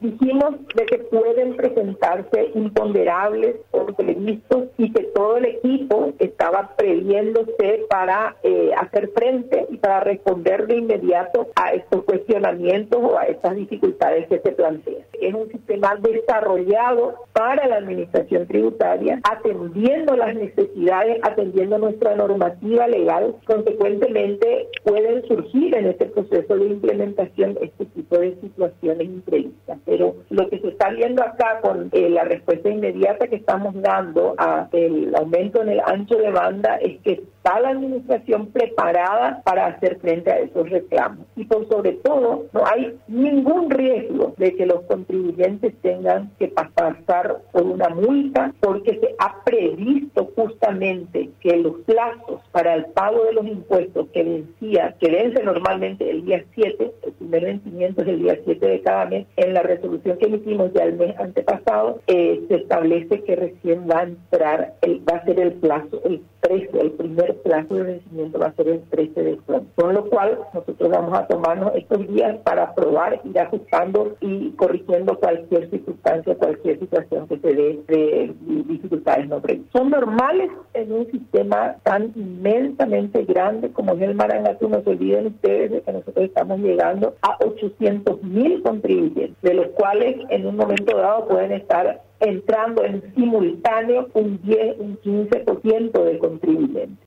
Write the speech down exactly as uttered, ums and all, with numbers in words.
Dijimos de que pueden presentarse imponderables o imprevistos y que todo el equipo estaba previéndose para eh, hacer frente y para responder de inmediato a estos cuestionamientos o a estas dificultades que se plantean. Es un sistema desarrollado para la administración tributaria, atendiendo las necesidades, atendiendo nuestra normativa legal. Consecuentemente, pueden surgir en este proceso de implementación este tipo de situaciones imprevistas. Pero lo que se está viendo acá con eh, la respuesta inmediata que estamos dando al aumento en el ancho de banda es que está la administración preparada para hacer frente a esos reclamos. Y por sobre todo, no hay ningún riesgo de que los contribuyentes tengan que pasar por una multa, porque se ha previsto justamente que los plazos para el pago de los impuestos que vencía, que vence normalmente el día siete, el primer vencimiento es el día siete de cada mes, en la resolución que emitimos ya el mes antepasado, eh, se establece que recién va a entrar, el, va a ser el plazo, el trece, el primer plazo de vencimiento va a ser el trece de junio. Con lo cual, nosotros vamos a tomarnos estos días para aprobar, ir ajustando y corrigiendo cualquier circunstancia, cualquier situación que se dé de dificultades no previstas. Son normales en un sistema tan inmensamente grande como es el Marangatú. No se olviden ustedes de que nosotros estamos llegando a ochocientos mil contribuyentes, de los cuales en un momento dado pueden estar entrando en simultáneo un diez, un quince por ciento de contribuyentes.